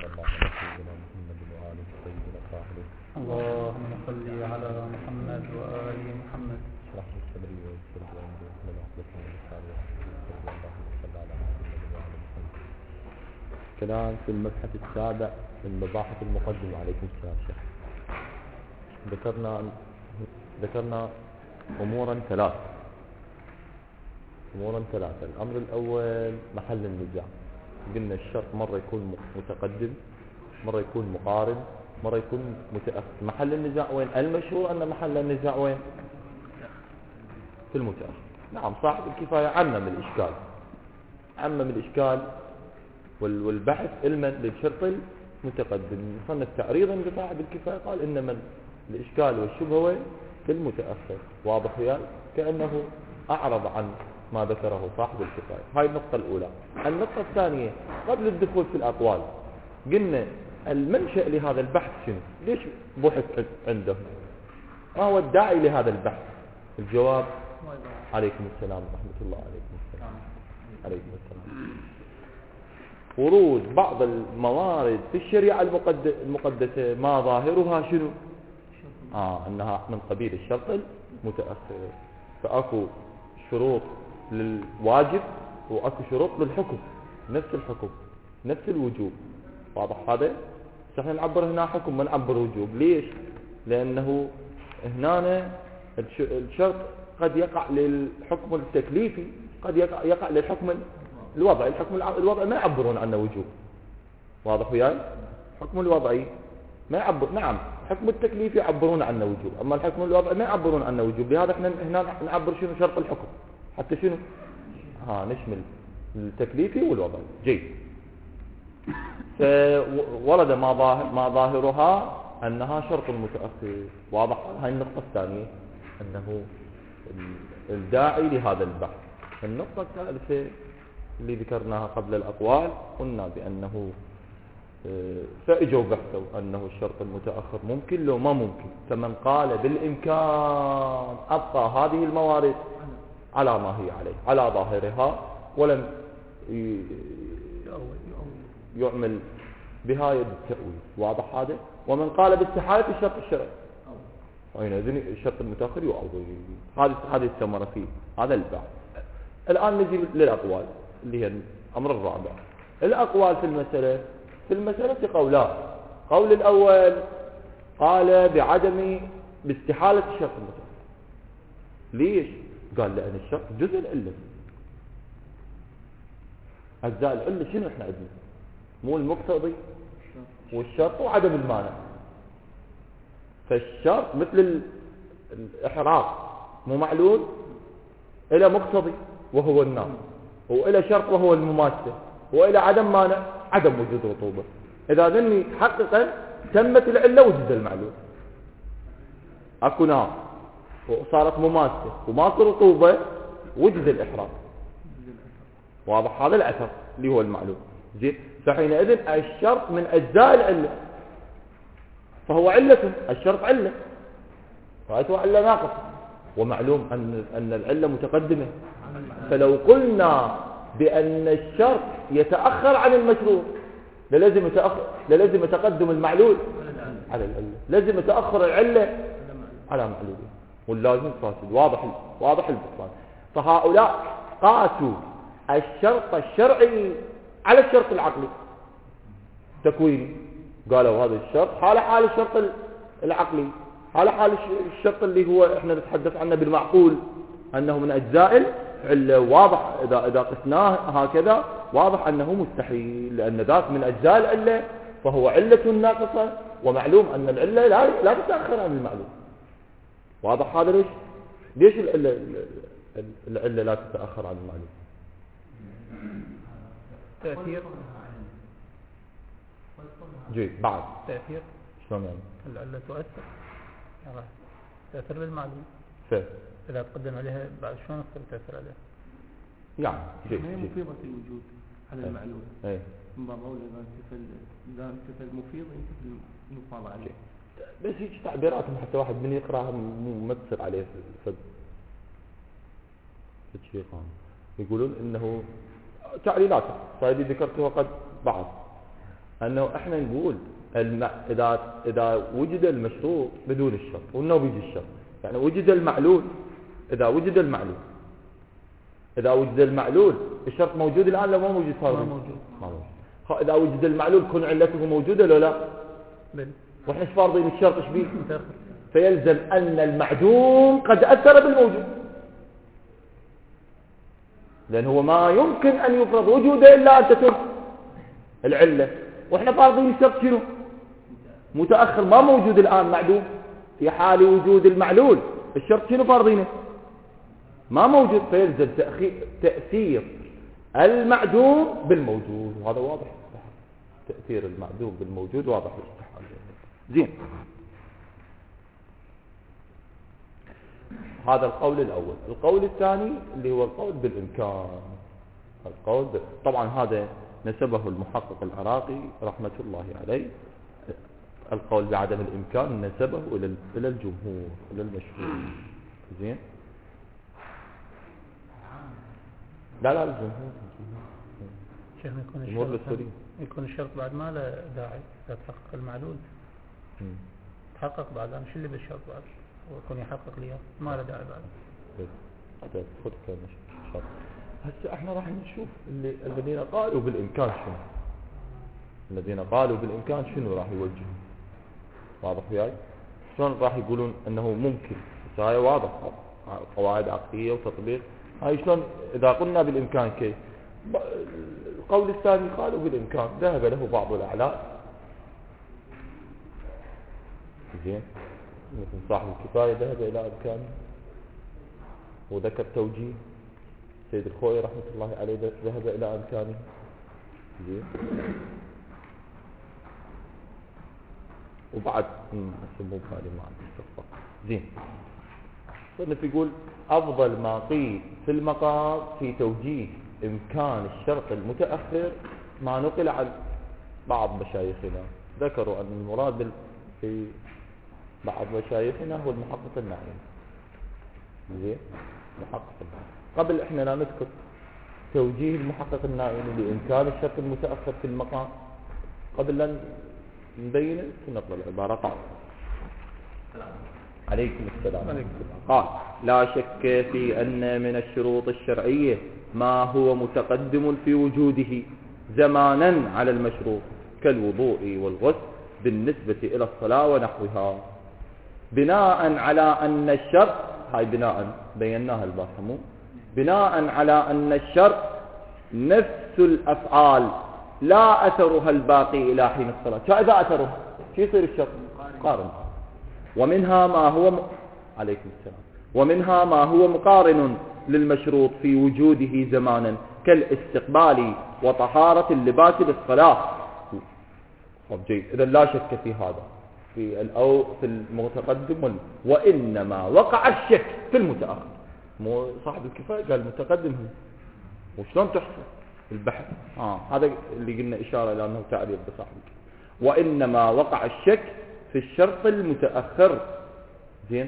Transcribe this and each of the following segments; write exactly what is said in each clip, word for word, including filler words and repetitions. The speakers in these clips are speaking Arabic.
الله على سيدنا محمد وآله الطيبين الطاهرين. اللهم صل على محمد وآل محمد. اشرح لي صدري ويسر لي أمري واحلل عقدة من لساني يفقهوا قولي. اللهم صل على محمد وآل محمد. كلام في المبحث السابع من مباحث المقدمة. عليكم السلام شيخ. ذكرنا ذكرنا أمورا ثلاث أمورا ثلاثة. الأمر الأول محل النزاع. قلنا الشرط مرة يكون متقدم، مرة يكون مقارن، مرة يكون متأخر. محل النزاع وين؟ المشهور أن محل النزاع وين؟ في المتأخر. نعم، صاحب الكفاية عمم الإشكال عمم الإشكال والبحث علما للشرط المتقدم. صنف تعريضا لصاحب الكفاية قال إنما الإشكال والشبهة وين؟ في المتأخر. واضح وياي؟ كأنه أعرض عن ما ذكره صاحب الكفاية. هاي النقطة الأولى. النقطة الثانية قبل الدخول في الأقوال قلنا المنشأ لهذا البحث شنو؟ ليش بحث عنده؟ ما هو الداعي لهذا البحث؟ الجواب عليكم السلام ورحمة الله. عليكم السلام عليكم السلام ورود بعض الموارد في الشريعة المقدسة ما ظاهرها شنو؟ آه أنها من قبيل الشرط المتأخر. فأكو شروط للواجب وأكو شروط للحكم، نفس الحكم نفس الوجوب. واضح هذا؟ احنا نعبر هنا حكم ما نعبر وجوب. ليش؟ لأنه هنا الشرط قد يقع للحكم التكليفي، قد يقع, يقع للحكم الوضعي. الحكم الوضعي ما يعبرون عنه وجوب. واضح وياي؟ الحكم الوضعي ما يعبر. نعم، الحكم التكليفي يعبرون عنه وجوب، أما الحكم الوضعي ما يعبرون عنه وجوب. لهذا احنا هنا نعبر شنو؟ شرط الحكم، حتى شنو؟ ها نشمل التكليفي والوضعي. جيد. فورد ما ظاهر ما ظاهرها أنها شرط متأخر. واضح؟ هاي النقطة الثانية، أنه الداعي لهذا البحث. النقطة الثالثة اللي ذكرناها قبل الأقوال، قلنا بأنه فأجوا بحثوا أنه الشرط المتأخر ممكن لو ما ممكن. فمن قال بالإمكان أبقى هذه الموارد على ما هي عليه، على ظاهرها، ولم يعمل بها يد التأويل. واضح هذا؟ ومن قال باستحالة الشرط الشرعي حينئذ الشرط المتأخر يعوض. هذه هذه الثمرة فيه هذا البحث. الآن نجي للأقوال اللي هي الأمر الرابع. الأقوال في المسألة في المسألة قولان. قول الأول قال بعدم باستحالة الشرط المتأخر. ليش؟ قال لأن الشرط جزء العلة. أجزاء العلة شنو احنا عندنا؟ مو المقتضي والشرط وعدم المانع. فالشرط مثل الإحراق مو معلول، إلى مقتضي وهو النار، وإلى شرط وهو المماثلة، وإلى عدم مانع عدم وجود رطوبة. إذا ذني تحققا تمت العلة وجد المعلول. أكو نار وصارت مماثلة وماكو رطوبة وجد الإحراق. واضح هذا الأثر اللي هو المعلول. زين. فحينئذ الشرط من أجزاء العلة، فهو علة. الشرط علة، رأيته علة ناقصة، ومعلوم أن أن العلة متقدمة. فلو قلنا بأن الشرط يتأخر عن المشروط لازم يتأخر لازم يتقدم المعلول على العلة، لازم يتأخر العلة على معلولها، واللازم فاسد. واضح واضح البطلان. فهؤلاء قاسوا الشرط الشرعي على الشرط العقلي تكويني. قالوا هذا الشرط حال حال الشرط العقلي، حال حال الشرط اللي هو احنا نتحدث عنه بالمعقول انه من اجزاء العلة. واضح اذا اذا قسناه هكذا واضح انه مستحيل، لان ذاك من اجزاء العلة فهو علة ناقصة، ومعلوم ان العلة لا لا تتأخر عن المعلوم. واضح هذا؟ ليش ليش العلة العلة لا تتأخر عن المعلوم؟ تأثير. جيد. بعد تأثير شلون يعني؟ العلة تؤثر، يعني تأثر للمعلوم. ف إذا تقدم عليها بعد شلون يصير تأثر عليها؟ يعني جيد. هي مفيضة الوجود على ايه. المعلوم. ايه. من باب أولى إذا انتفى إذا انتفى المفيض ينتفى المفاضة عليه. بس هيك تعبيراتهم حتى واحد من يقراها ما تصير عليه فد يقولون انه تعليلات صايدي ذكرتها قد بعض أنه إحنا نقول الم... إذا إذا وجد المشروط بدون الشرط وإنه بيجي الشرط، يعني وجد المعلول، إذا وجد المعلول إذا وجد المعلول الشرط موجود الآن لو ما موجود صار ما موجود. ما موجود. إذا وجد المعلول كون علته موجودة لو لا بل وإحنا إيش فارضين الشرط إيش بيه؟ متأخر. فيلزم أن المعدوم قد أثر بالموجود، لأن هو ما يمكن أن يفرض وجوده إلا أن تتم العلة، وإحنا فارضين الشرط شنو؟ متأخر ما موجود الآن معدوم. في حال وجود المعلول الشرط شنو فارضينه؟ ما موجود، فيلزم تأثير المعدوم بالموجود، وهذا واضح. تأثير المعدوم بالموجود واضح الاستحال. زين، هذا القول الأول. القول الثاني اللي هو القول بالإمكان. القول ب... طبعا هذا نسبه المحقق العراقي رحمة الله عليه، القول بعدم الإمكان نسبه إلى إلى الجمهور، إلى المشهور. زين، لا لا الجمهور شيخنا يكون الجمهور الشرط بالسوري. يكون الشرط بعد ما له داعي إذا تحقق المعلول تحقق بعد. أنا شو اللي بالشرط بعد ويكون يحقق لي ما له داعي بعد. هذا خذ كلام شرط. هسه احنا راح نشوف اللي الذين قالوا بالإمكان شنو، الذين قالوا بالإمكان شنو راح يوجهوا. واضح وياي؟ شلون راح يقولون أنه ممكن؟ بس هاي واضح قواعد عقلية وتطبيق. هاي شلون إذا قلنا بالإمكان كيف؟ القول الثاني قالوا بالإمكان، ذهب له بعض الأعلام زين مثل صاحب الكفاية ذهب إلى إمكانه وذكر توجيه. سيد الخوي رحمة الله عليه ذهب إلى إمكانه. زين، وبعد سموه هذه ما عندي استغفر. زين، صنف يقول أفضل ما قيل في المقام في توجيه إمكان الشرط المتأخر ما نقل عن بعض مشايخنا، ذكروا أن المراد في بعض مشايخنا هو المحقق النعيم. زين، محقق النعيم. قبل إحنا لا نذكر توجيه المحقق النعيم لإمكان الشرط المتأخر في المقام، قبل أن نبين نقرأ العبارة. قال عليكم السلام. عليكم. قال لا شك في أن من الشروط الشرعية ما هو متقدم في وجوده زمانا على المشروط كالوضوء والغسل بالنسبة إلى الصلاة ونحوها، بناء على أن الشرط، هاي بناء بيناها البارحة، بناء على أن الشرط نفس الأفعال لا أثرها الباقي إلى حين الصلاة. فإذا أثرها شو يصير الشرط؟ قارن. ومنها ما هو م... عليكم السلام. ومنها ما هو مقارن للمشروط في وجوده زمانا كالاستقبال وطهارة اللباس للصلاة. طب جيد، إذا لا شك في هذا في الأو في المتقدم وال... وإنما وقع الشك في المتأخر. مو صاحب الكفاية قال المتقدم هو، وشلون تحصل البحث؟ آه هذا اللي قلنا إشارة إلى أنه تعريف بصاحب الكفاية. وإنما وقع الشك في الشرط المتأخر. زين،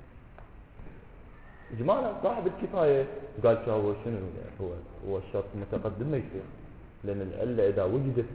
جمالا صاحب الكفاية قال هو شنو هو هو الشرط المتقدم ما يصير، لأن العلة إذا وجدت،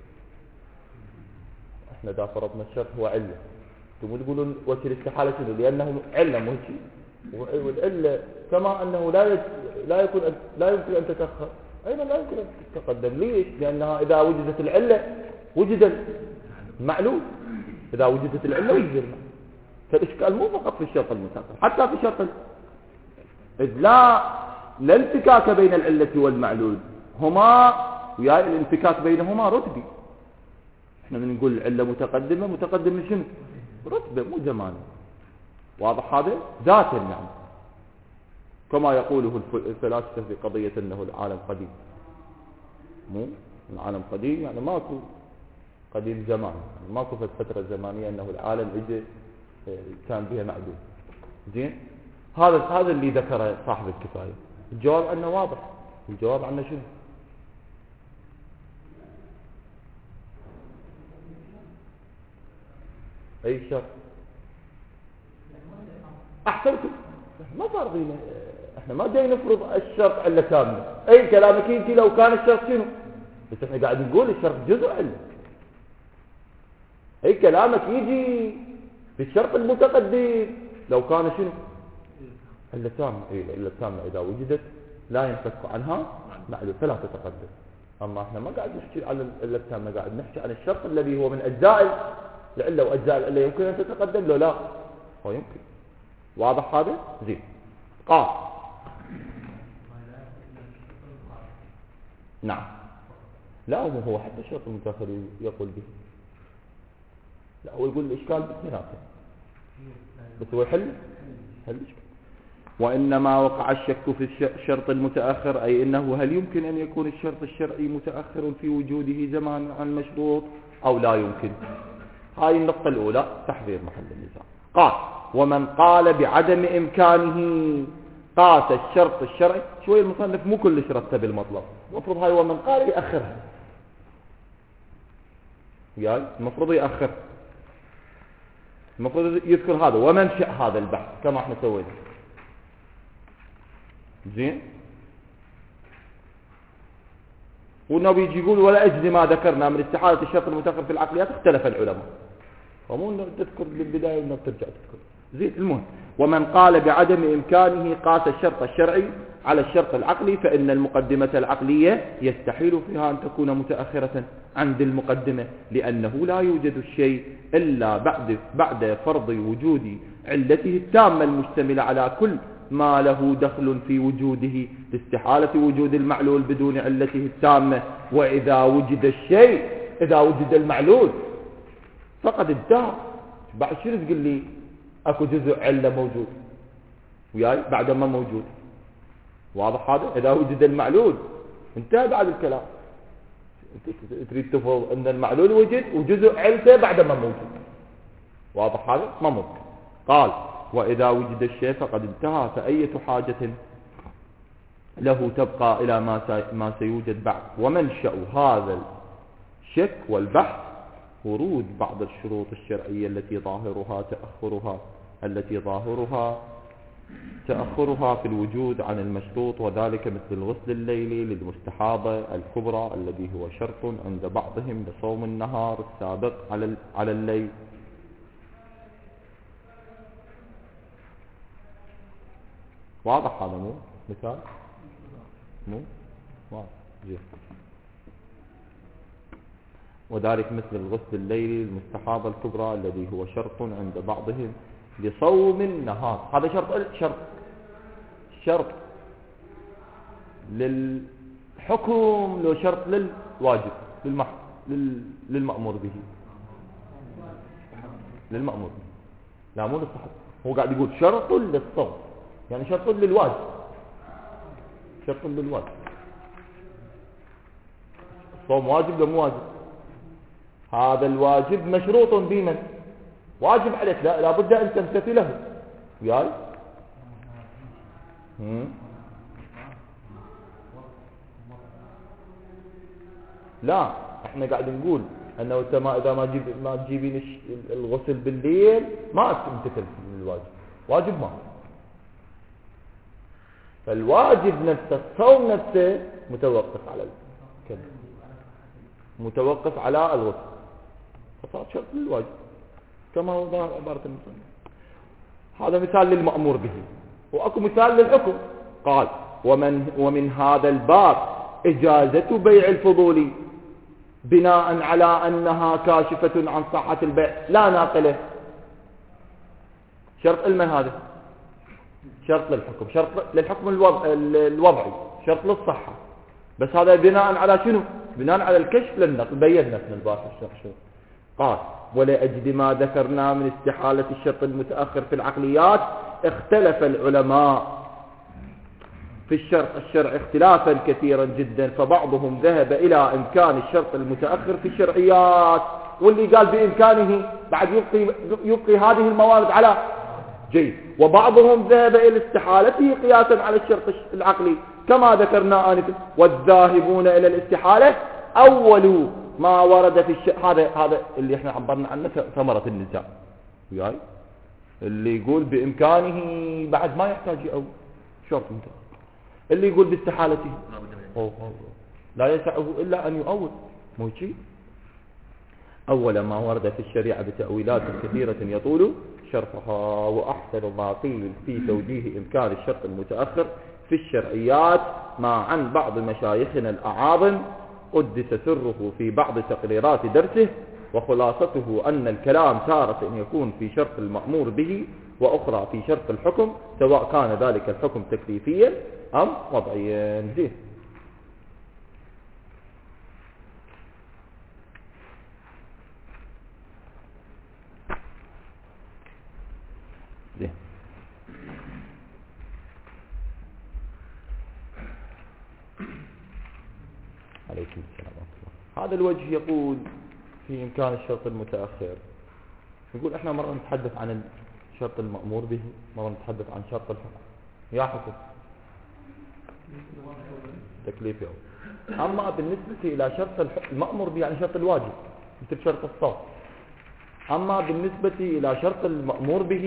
احنا إذا فرضنا الشرط هو علة، ثم تقولون وجه الاستحالة شنو؟ لأنه علة مو شيء، والعلة كما أنه لا يج... لا يكون لا يمكن أن تتأخر، أيضا لا يمكن أن تتقدم. ليش؟ لأنها إذا وجدت العلة وجد المعلول، إذا وجدت العلة وجد المعلول. فالإشكال مو فقط في الشرط المتأخر، حتى في الشرط ال... إذ لا لا انفكاك بين العلة والمعلول، هما ويا الانفكاك بينهما رتبي. احنا بنقول العلة متقدمة، متقدمة شنو؟ رتبة مو زمان. واضح هذا؟ ذاتا يعني، كما يقوله الفلاسفة في قضية أنه العالم قديم. مو العالم قديم يعني ماكو قديم زمان، يعني ماكو في الفترة الزمانية أنه العالم اجى كان بها معدوم. زين، هذا هذا اللي ذكره صاحب الكفاية. الجواب عنه واضح. الجواب عنه شنو؟ أي شرط؟ أحسنتم، ما فارضين، احنا ما جاي نفرض الشرط علة كاملة. أي كلامك انت لو كان الشرط شنو؟ بس احنا قاعد نقول الشرط جزء علة. اي كلامك يجي في الشرط المتقدم لو كان شنو إلا تامة. إيه إلا تامة إذا وجدت لا ينفك عنها معلول فلا تتقدم. أما إحنا ما قاعد نحكي على إلا التامة، قاعد نحكي عن الشرط الذي هو من أجزاء العلة وأجزاء العلة يمكن أن تتقدم لو لا هو يمكن. واضح هذا؟ زين. قال نعم لا هو حتى الشرط المتأخر يقول به، لا هو يقول الإشكال باثنيناتهم بس هو يحل حل الإشكال. وإنما وقع الشك في الشرط المتأخر أي إنه هل يمكن أن يكون الشرط الشرعي متأخر في وجوده زمان عن المشروط أو لا يمكن. هاي النقطة الأولى تحذير محل النزاع. قال ومن قال بعدم إمكانه قاس الشرط الشرعي. شوي المصنف مو كل شرطه بالمطلب، المفروض هاي ومن قال يأخرها، يعني المفروض يأخر، المفروض يذكر هذا ومنشأ هذا البحث كما احنا سوينا. زين. والنبي يجي يقول ولا أجزي ما ذكرنا من استحالة الشرط المتأخر في العقليات اختلف العلماء، فمو انه تذكر بالبداية وانه ترجع تذكر. زين. المهم ومن قال بعدم إمكانه قاس الشرط الشرعي على الشرط العقلي فإن المقدمة العقلية يستحيل فيها أن تكون متأخرة عند المقدمة، لأنه لا يوجد الشيء إلا بعد بعد فرض وجود علته التامة المشتملة على كل ما له دخل في وجوده لاستحالة وجود المعلول بدون علته التامة. وإذا وجد الشيء إذا وجد المعلول فقد انتهى. بعد شنو تقول لي اكو جزء علة موجود وياي بعد ما موجود؟ واضح هذا؟ إذا وجد المعلول انتهى بعد الكلام. تريد تفرض أن المعلول وجد وجزء علته بعد ما موجود. واضح هذا؟ ما ممكن. قال وإذا وجد الشيء فقد انتهى، فأية حاجة له تبقى إلى ما ما سيوجد بعد. ومنشأ هذا الشك والبحث ورود بعض الشروط الشرعية التي ظاهرها تأخرها التي ظاهرها تأخرها في الوجود عن المشروط، وذلك مثل الغسل الليلي للمستحاضة الكبرى الذي هو شرط عند بعضهم لصوم النهار السابق على على الليل. واضح هذا مو مثال؟ مو واضح. جيد. وذلك مثل الغسل الليلي للمستحاضة الكبرى الذي هو شرط عند بعضهم لصوم النهار. هذا شرط شرط شرط للحكم لو شرط للواجب للمح لل... للمأمور به للمأمور به لا مو للصحة. هو قاعد يقول شرط للصوم يعني شرط للواجب شرط للواجب. الصوم واجب ولا مو واجب؟ هذا الواجب مشروط بمن؟ واجب عليك، لا لابد أن تمتثله. وياي لا احنا قاعد نقول انه انت ما اذا ما تجيب ما تجيبين الغسل بالليل ما تمتثل الواجب. واجب ما فالواجب نفسه الصوم نفسه متوقف على الكذب متوقف على الغسل فصار شرط للواجب كما هو ظاهر عبارة المصنف. هذا مثال للمأمور به. وأكو مثال للحكم. قال ومن, ومن هذا الباب إجازة بيع الفضول بناء على أنها كاشفة عن صحة البيع لا ناقله. شرط المن هذا؟ شرط للحكم، شرط للحكم الوضع الوضعي، شرط للصحة. بس هذا بناء على شنو؟ بناء على الكشف للنقل. بينا في الباب الشرط. قال ولأجل ما ذكرنا من استحالة الشرط المتأخر في العقليات اختلف العلماء في الشرط الشرعي اختلافا كثيرا جدا، فبعضهم ذهب إلى إمكان الشرط المتأخر في الشرعيات، واللي قال بإمكانه بعد يبقي, يبقي هذه الموارد على جيد، وبعضهم ذهب إلى استحالته قياسا على الشرط العقلي كما ذكرنا آنفا. والذاهبون إلى الاستحالة أول ما ورد في الش... هذا هذا اللي احنا عبرنا عنه ثمرة النزاع. وياي اللي يقول بإمكانه بعد ما يحتاج أو شرط متأخر، اللي يقول باستحالته أو أو لا يسعه إلا أن يؤول. مو شيء. أول ما ورد في الشريعة بتأويلات كثيرة يطول شرحها، وأحسن ما قيل في توجيه إمكان الشرط المتأخر في الشرعيات ما عن بعض مشايخنا الأعاظم قدس سره في بعض تقريرات درسه، وخلاصته أن الكلام تارة يكون في شرط المأمور به، وأخرى في شرط الحكم، سواء كان ذلك الحكم تكليفيا أم وضعيا. زين. زين. عليكم السلام ورحمة الله. هذا الوجه يقول في إمكان الشرط المتأخر. يقول إحنا مرة نتحدث عن الشرط المأمور به، مرة نتحدث عن شرط الحكم. يا حكم تكليفي أول. أما بالنسبة إلى شرط المأمور به يعني شرط الواجب مثل شرط الصوم. أما بالنسبة إلى شرط المأمور به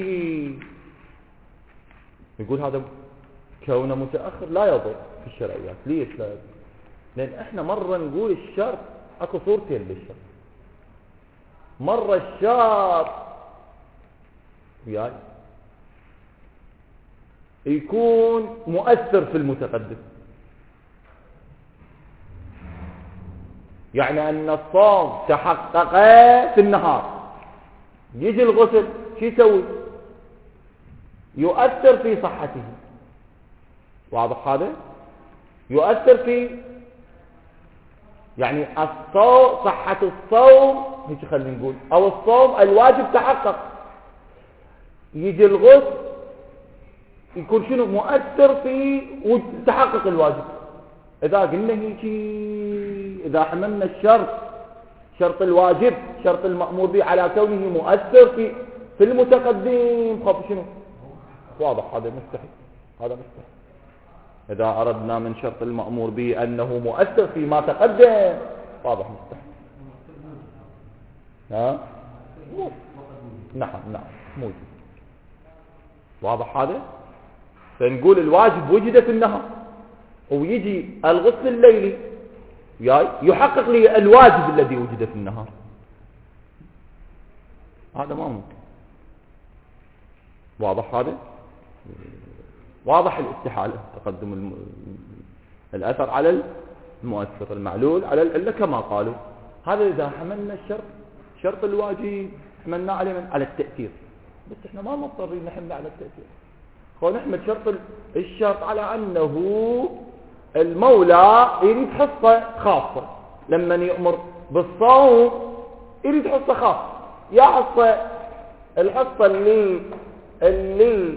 يقول هذا كونه متأخر لا يضر في الشرعيات. ليش لا يضر؟ لأن إحنا مرة نقول الشرط أكو صورتين للشرط. مرة الشرط يعني يكون مؤثر في المتقدم، يعني أن الصوم تحقق في النهار، يجي الغسل شو يسوي؟ يؤثر في صحته. واضح هذا؟ يؤثر في يعني الصوم، صحة الصوم هيك خلينا نقول، أو الصوم الواجب تحقق، يجي الغسل يكون شنو؟ مؤثر في تحقق الواجب. إذا قلنا هيك، إذا حملنا الشرط شرط الواجب شرط المأمور به على كونه مؤثر في في المتقدم، خاف شنو؟ واضح هذا مستحيل، هذا مستحيل. إذا أردنا من شرط المأمور به أنه مؤثر فيما تقدم، واضح مستحيل. ها؟ نعم نعم موجود. واضح هذا؟ فنقول الواجب وجد في النهار، ويجي الغسل الليلي يحقق لي الواجب الذي وجد في النهار. هذا ما ممكن. واضح هذا؟ واضح الاستحالة، تقدم الم... الأثر على المؤثر، المعلول على العلة كما قالوا. هذا إذا حملنا الشرط شرط الواجب حملنا عليه من على التأثير، بس احنا ما مضطرين نحمل على التأثير. خو نحمل شرط الشرط على أنه المولى يريد حصة خاصة، لما يأمر بالصوم يريد حصة خاصة. يا حصة الحصة اللي اللي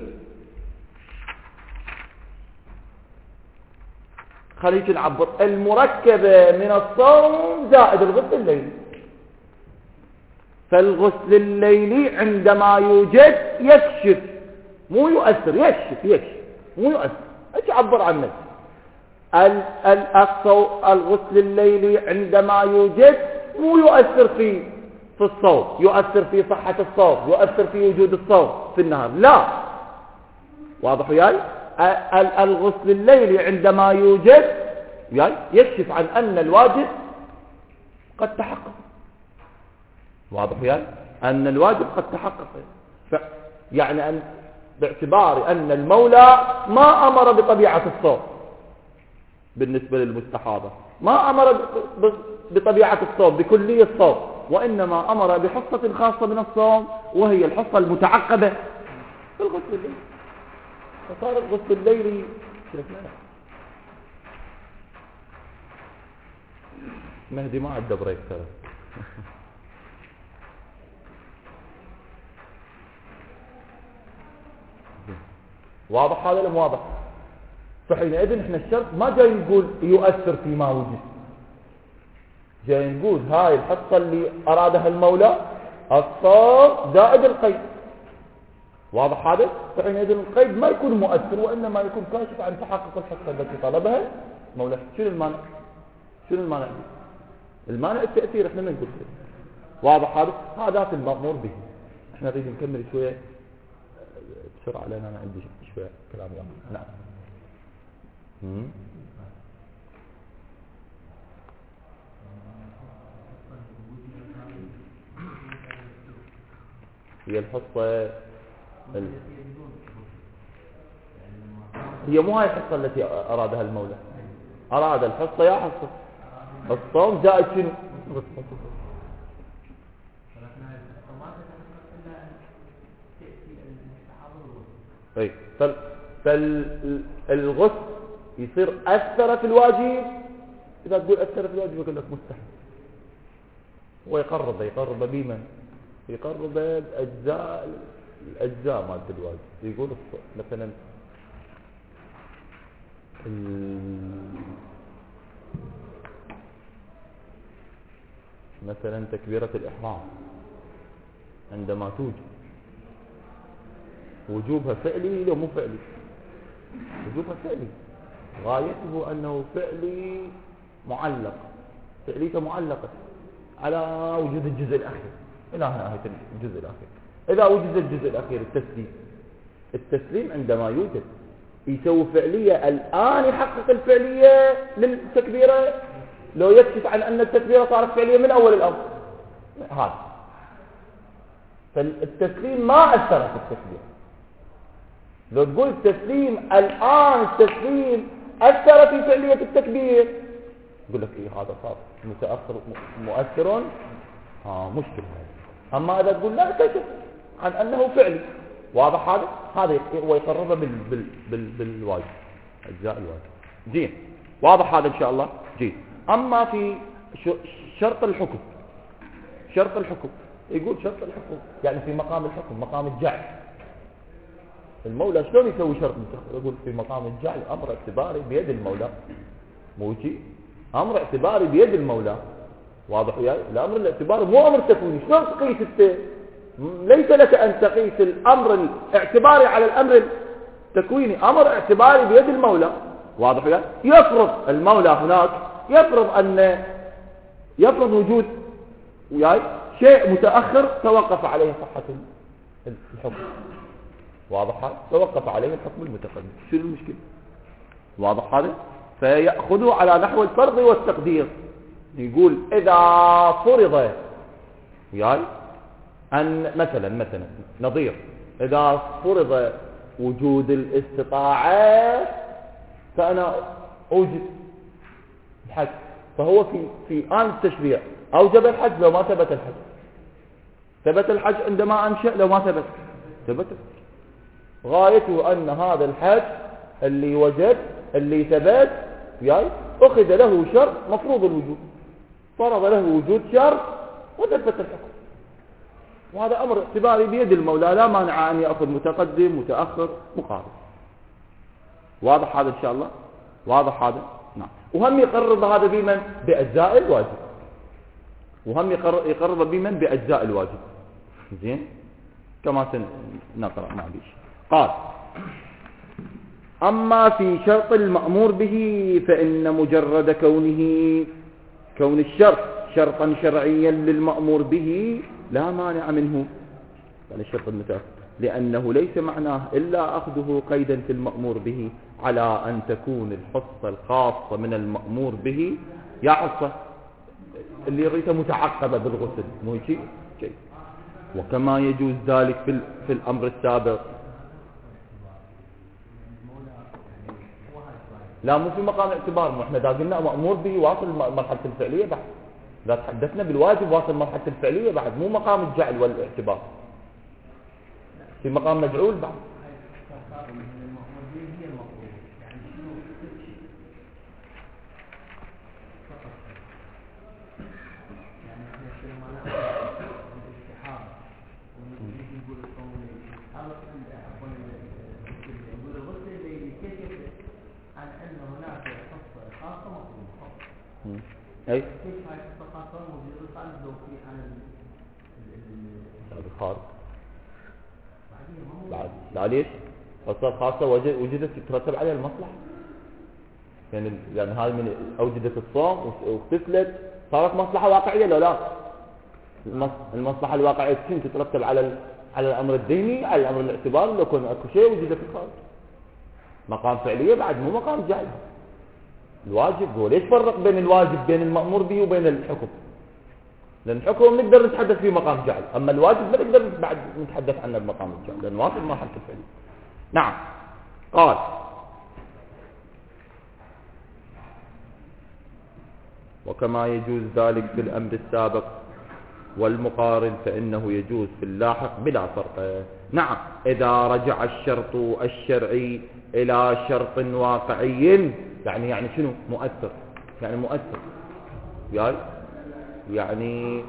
خليك نعبر المركبة من الصوم زائد الغسل الليلي. فالغسل الليلي عندما يوجد يكشف، مو يؤثر، يكشف يكشف مو يؤثر. ايش عبر عن نفسه؟ الغسل الليلي عندما يوجد مو يؤثر في في الصوم، يؤثر في صحة الصوم، يؤثر في وجود الصوم في النهار، لا. واضح وياي؟ الغسل الليلي عندما يوجد يعني يكشف عن أن الواجب قد تحقق. واضح وياي؟ أن الواجب قد تحقق. ف يعني أن باعتبار أن المولى ما أمر بطبيعة الصوم بالنسبة للمستحاضة، ما أمر بطبيعة الصوم بكلية الصوم، وإنما أمر بحصة خاصة من الصوم وهي الحصة المتعقبة في الغسل الليلي. فصار الغسل الليلي مهدي ما عنده بريك ترى. واضح هذا ولا واضح؟ فحينئذ احنا الشرط ما جاي نقول يؤثر فيما وجد، جاي نقول هاي الحصة اللي أرادها المولى الصوم زائد القيد. واضح هذا؟ فحينئذ القيد ما يكون مؤثر، وإنما يكون كاشف عن تحقق الحصة التي طلبها المولى. شنو المانع؟ شنو المانع؟ المانع التأثير، احنا ما نقول كده. واضح هذا؟ هذا في المأمور به. احنا نريد نكمل شوية بسرعة لأن أنا عندي شوية كلام يوم. نعم. مم. هي الحصة ال... هي مو هاي الحصة التي أرادها المولى، أراد الحصة يا حصة الصوم زائد شنو؟ اي فال... فالغسل يصير أثر في الواجب. إذا تقول أثر في الواجب يقول لك مستحيل، ويقرب يقرب بمن؟ يقرب الأجزاء الأجزاء مالت الواجب. يقول مثلا مثلا تكبيرة الإحرام عندما توجب وجوبها فعلي لو مو فعلي؟ وجوبها فعلي، غايته أنه فعلي معلق، فعليته معلقة على وجود الجزء الأخير إلى نهاية الجزء الأخير. إذا وجد الجزء الأخير التسليم، التسليم عندما يوجد يسوي فعلية الآن يحقق الفعلية للتكبيرة، لو يكشف عن أن التكبيرة صارت فعلية من أول الأمر هذا. فالتسليم ما أثر في التكبير. لو تقول التسليم الآن التسليم أثر في فعلية التكبير، يقول لك إيه هذا صار متأثر مؤثر، ها مشكلة. أما إذا تقول لا كشف عن أنه فعلي، واضح هذا؟ هذا هو يقربه بال بال بال بالواجب، أجزاء الواجب. زين، واضح هذا إن شاء الله؟ جيد. أما في شرط الحكم، شرط الحكم يقول شرط الحكم يعني في مقام الحكم، مقام الجعل. المولى شلون يسوي شرط؟ يقول في مقام الجعل أمر اعتباري بيد المولى، مو شيء أمر اعتباري بيد المولى. واضح وياي؟ الأمر الاعتباري مو أمر تكويني. شلون تقيس الت... ليس لك أن تقيس الأمر الاعتباري على الأمر التكويني، أمر اعتباري بيد المولى. واضح وياي؟ يفرض المولى هناك، يفرض أن يفرض وجود وياي شيء متأخر توقف عليه صحة الحكم. واضح هذا؟ توقف عليه الحكم المتقدم. شو المشكلة؟ واضح هذا؟ فيأخذه على نحو الفرض والتقدير. يقول إذا فرض وياي أن مثلا مثلا نظير إذا فرض وجود الاستطاعة فأنا أوجد الحج، فهو في في آن التشريع أوجب الحج لو ما ثبت الحج، ثبت الحج عندما أنشأ لو ما ثبت ثبت. غايته أن هذا الحج اللي وجد اللي ثبت وياي أخذ له شرط مفروض الوجود، فرض له وجود شرط وثبت الحكم. وهذا أمر اعتباري بيد المولى، لا مانع أن يأخذ متقدم متأخر مقارب. واضح هذا إن شاء الله؟ واضح هذا؟ نعم. وهم يقرب هذا بمن؟ بأجزاء الواجب. وهم يقرب بمن؟ بأجزاء الواجب. زين؟ كما سنقرأ معليش. قال: أما في شرط المأمور به فإن مجرد كونه كون الشرط شرطا شرعيا للمأمور به لا مانع منه، يعني الشرط المتأخر، لأنه ليس معناه إلا أخذه قيدا في المأمور به على أن تكون الحصة الخاصة من المأمور به يا حصة اللي ريته متعقبة بالغسل، مو شيء شيء. وكما يجوز ذلك في, في الأمر السابق. لا مو في مقام اعتبار، مو احنا دا قلنا مأمور به واصل مرحلة الفعلية بعد، لا تحدثنا بالواجب واصل مرحلة الفعلية بعد، مو مقام الجعل والاعتبار، في مقام مجعول بعد. اي كيف هاي الثقافه موجوده صار لو في عن الخارج بعد لا ليش خاصه خاصه وجدت تترتب عليها المصلحه، يعني يعني هذه من اوجدت الصوم واغتسلت صارت مصلحه واقعيه لو لا؟ المصلحه الواقعيه شنو تترتب على على الامر الديني، على الامر الاعتباري، لو كان اكو شيء وجدت في الخارج مقام فعليه بعد مو مقام جائز. الواجب هو ليش فرق بين الواجب بين المأمور به وبين الحكم؟ لأن الحكم نقدر نتحدث فيه مقام جعل، أما الواجب ما نقدر بعد نتحدث عنه بمقام الجعل، لأن واصل ما حركة فعل. نعم. قال وكما يجوز ذلك في الأمر السابق والمقارن فإنه يجوز في اللاحق بلا فرق. نعم، إذا رجع الشرط الشرعي إلى شرط واقعي، يعني يعني شنو مؤثر، يعني مؤثر يعني يعني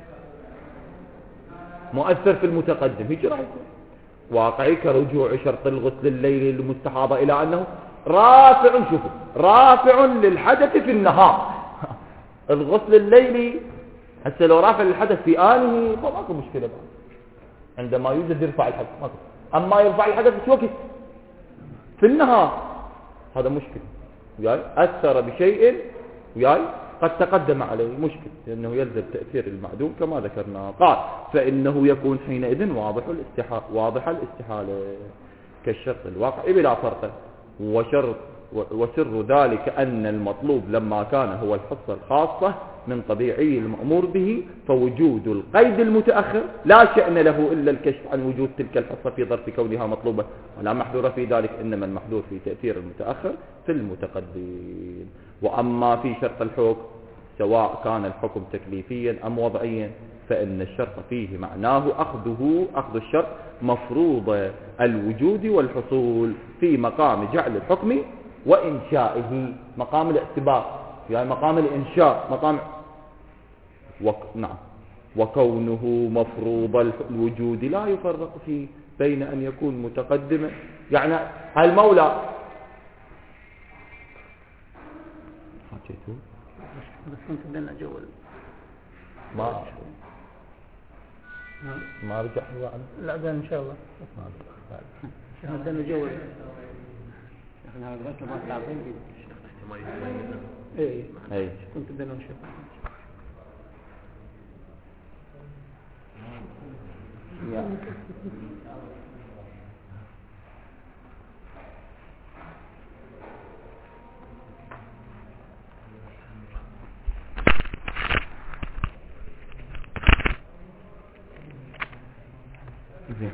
مؤثر في المتقدم، هيك راح يكون واقعي كرجوع شرط الغسل الليلي للمستحاضة إلى أنه رافع، شوفوا رافع للحدث في النهار. الغسل الليلي هسه لو رافع للحدث في آنه فماكو مشكلة بقى. عندما يوجد يرفع الحدث ماكو، أما يرفع الحدث في وقت في النهار هذا مشكل، وياي أثر بشيء وياي قد تقدم عليه مشكل، لأنه يلزم تأثير المعدوم كما ذكرنا. قال فإنه يكون حينئذ واضح الاستحالة، واضح الاستحالة كالشرط الواقعي بلا فرق. وشرط وسر ذلك أن المطلوب لما كان هو الحصة الخاصة من طبيعي المأمور به، فوجود القيد المتأخر لا شأن له إلا الكشف عن وجود تلك الحصة في ظرف كونها مطلوبة، ولا محذور في ذلك، إنما المحذور في تأثير المتأخر في المتقدم. وأما في شرط الحكم سواء كان الحكم تكليفيا أم وضعيا فإن الشرط فيه معناه أخذه أخذ الشرط مفروض الوجود والحصول في مقام جعل الحكم وإنشائه، مقام الاعتبار يعني مقام الإنشاء، مقام وك... نعم. وكونه مفروض الوجود لا يفرق فيه بين أن يكون متقدما، يعني المولى بس كنت بدنا جول ما ما رجع هو عنه. لا ده إن شاء الله ما رجع احنا بدنا جول احنا هذا بس ما تعرفين ايه اي كنت بدنا نشوف يا زين.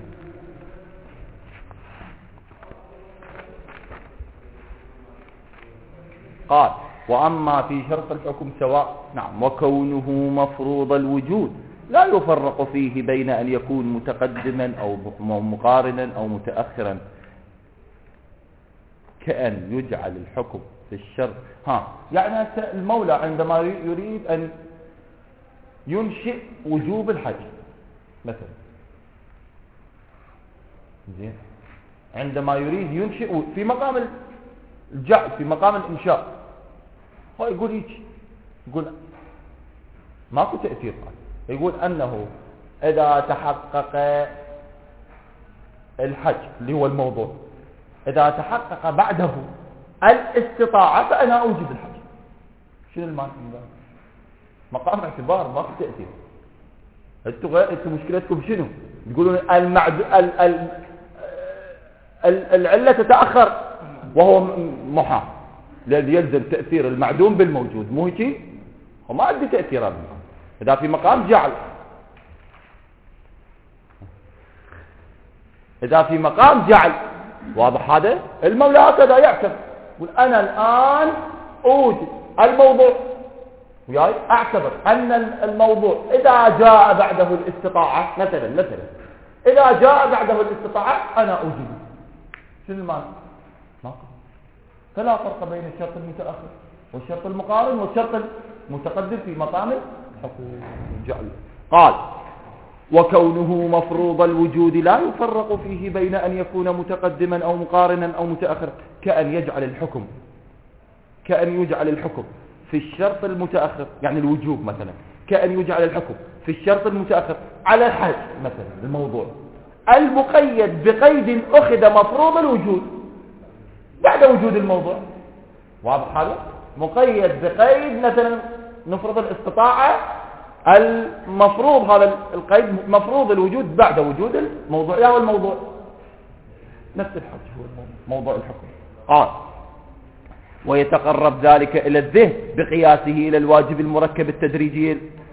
قال وأما في شرط الحكم سواء نعم وكونه مفروض الوجود لا يفرق فيه بين أن يكون متقدما أو مقارنا أو متأخرا، كأن يجعل الحكم في الشرط ها يعني المولى عندما يريد أن ينشئ وجوب الحج مثلا، زين، عندما يريد ينشئ في مقام الجعل في مقام الإنشاء، هو يقول هيك، يقول ماكو تأثير، يقول أنه إذا تحقق الحج اللي هو الموضوع، إذا تحقق بعده الاستطاعة فأنا أوجد الحج. شنو المعنى؟ مقام اعتبار ماكو تأثير. انتوا غير انتوا مشكلتكم شنو؟ تقولون المعد ال... ال... العلة تتأخر وهو محال، الذي يلزم تأثير المعدوم بالموجود، مو هيك؟ هو ما عنده تأثير هذا. إذا في مقام جعل، إذا في مقام جعل واضح هذا، المولى هكذا يعتبر، يقول أنا الآن أوجد الموضوع وياي، أعتبر أن الموضوع إذا جاء بعده الاستطاعة مثلا مثلا إذا جاء بعده الاستطاعة أنا أوجده. شنو المعنى؟ ماكو. فلا فرق بين الشرط المتأخر والشرط المقارن والشرط المتقدم في مقام الحكم الجعل. قال وكونه مفروض الوجود لا يفرق فيه بين أن يكون متقدما أو مقارنا أو متأخرا، كأن يجعل الحكم كأن يجعل الحكم في الشرط المتأخر يعني الوجوب مثلا، كأن يجعل الحكم في الشرط المتأخر على الحج مثلا الموضوع المقيد بقيد أخذ مفروض الوجود بعد وجود الموضوع. واضح هذا؟ مقيد بقيد مثلا نفرض الاستطاعة، المفروض هذا القيد مفروض الوجود بعد وجود الموضوع، يا هو الموضوع نفس الحج هو موضوع الحكم. قال ويتقرب ذلك إلى الذهن بقياسه إلى الواجب المركب التدريجي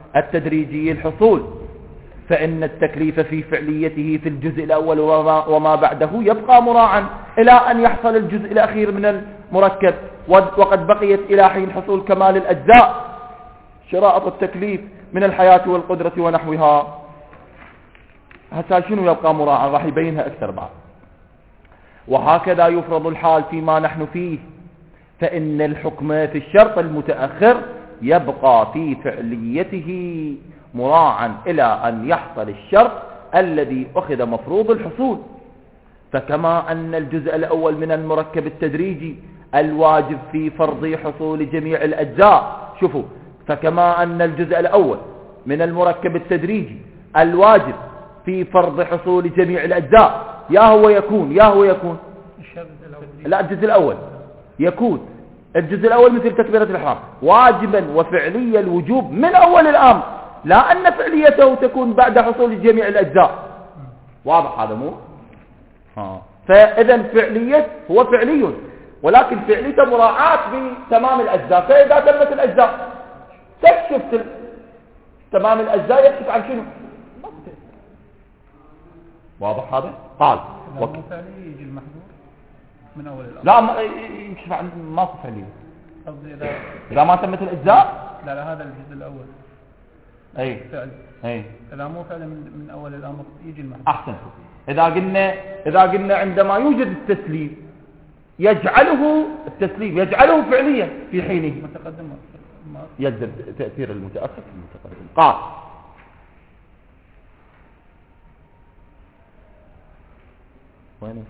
التدريجي الحصول، فإن التكليف في فعليته في الجزء الأول وما, وما بعده يبقى مراعا إلى أن يحصل الجزء الأخير من المركب، وقد بقيت إلى حين حصول كمال الأجزاء شرائط التكليف من الحياة والقدرة ونحوها. هسا شنو يبقى مراعا؟ راح يبينها أكثر بعد. وهكذا يفرض الحال فيما نحن فيه، فإن الحكم في الشرط المتأخر يبقى في فعليته مراعا إلى أن يحصل الشرط الذي أخذ مفروض الحصول. فكما أن الجزء الأول من المركب التدريجي الواجب في فرض حصول جميع الأجزاء، شوفوا، فكما أن الجزء الأول من المركب التدريجي الواجب في فرض حصول جميع الأجزاء، يا هو يكون يا هو يكون لا الجزء الأول يكون الجزء الأول مثل تكبيرة الإحرام واجبا وفعليا الوجوب من أول الأمر، لا أن فعليته تكون بعد حصول جميع الأجزاء. واضح هذا مو؟ آه. فإذا فعلية هو فعلي، ولكن فعليته مراعاة بتمام الأجزاء. فإذا تمت الأجزاء تكشف تمام الأجزاء، يكشف عن شنو؟ واضح هذا؟ قال وك... فعلي يجي المحظور من أول الأمر. لا ما يكشف عن ماكو فعلي. قصدي إذا إذا ما تمت الأجزاء. لا لا هذا الجزء الأول. أي فعل. أي. إذا مو فعل من, من أول الأمر يجي المحظور. أحسن. إذا قلنا إذا قلنا عندما يوجد التسليم يجعله التسليم يجعله فعليا في حينه. متقدم ما يجذب تأثير المتأخر في المتقدم. قال وين؟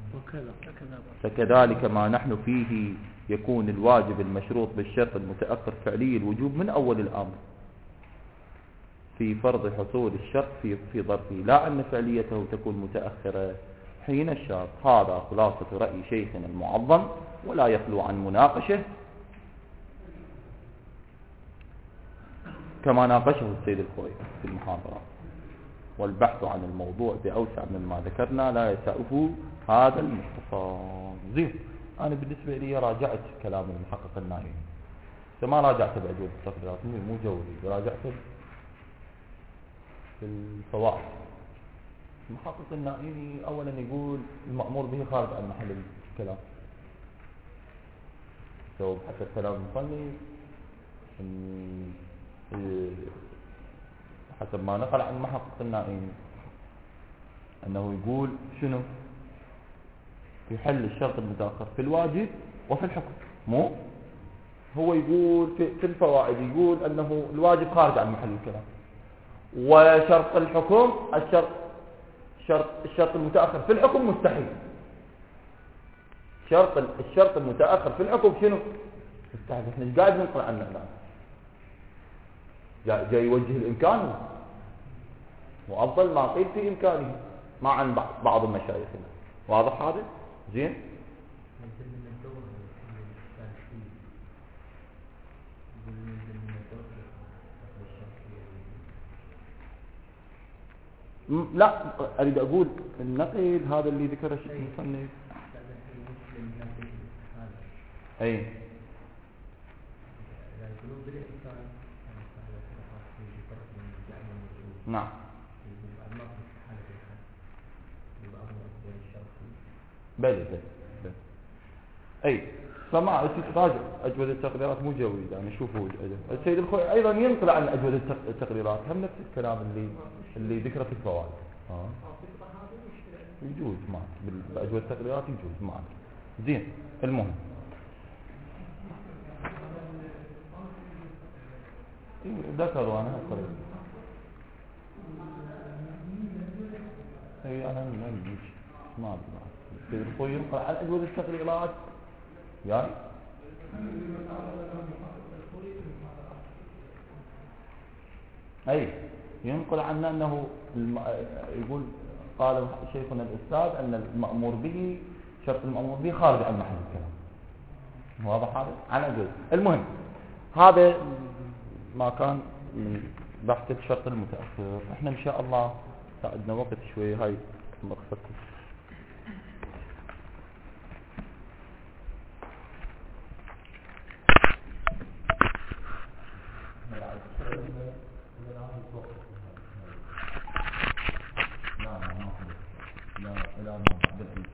فكذلك ما نحن فيه يكون الواجب المشروط بالشرط المتأخر فعلي الوجوب من أول الأمر في فرض حصول الشرط في في ظرفه، لا أن فعليته تكون متأخرة حين الشرط. هذا خلاصة رأي شيخنا المعظم ولا يخلو عن مناقشة كما ناقشه السيد الخوي في المحاضرة، والبحث عن الموضوع بأوسع مما ذكرنا لا يسعه هذا المختصر. زين، أنا بالنسبة لي راجعت كلام المحقق النائي، ما راجعته بأجوبة التقريرات، مو جوري، راجعته في الفوائد. المحقق النائي أولا يقول المأمور به خارج عن محل الكلام، سوف حتى كلام المصنف حسب ما نقل عن محقق النائي أنه يقول شنو في حل الشرط المتأخر في الواجب وفي الحكم. مو هو يقول في, في الفوائد يقول أنه الواجب خارج عن محل الكلام، وشرط الحكم الشرط شرط الشرط المتأخر في الحكم مستحيل. شرط الشرط المتأخر في الحكم شنو مستحيل. احنا ايش قاعد ننقل عنه الآن؟ جاي, جاي يوجه الإمكان وأفضل ما قيل في إمكانه ما عن بعض المشايخ. واضح هذا؟ زين. لا أريد أقول النقيض هذا اللي ذكره الشيخ المصنف. أي نعم. بلى بلى أي فما تراجع أجودة التقريرات مو جويد. يعني شوفوا السيد الخوي أيضا ينقل عن أجودة التقريرات هم نفس الكلام اللي اللي ذكره في الفوائد. آه. يجوز معك بأجودة التقريرات يجوز معك. زين. المهم ذكروا أنا قريب أي أنا ما أدري ما أدري السيد الخوي ينقل عن أجودة التقريرات يعني أي ينقل عنا أنه الم... يقول قال شيخنا الأستاذ أن المأمور به شرط المأمور به خارج عن محل الكلام. واضح هذا عن أجل. المهم هذا ما كان من بحث الشرط المتأخر. احنا إن شاء الله ساعدنا وقت شوي هاي مقصدكم. الآن بالعيد.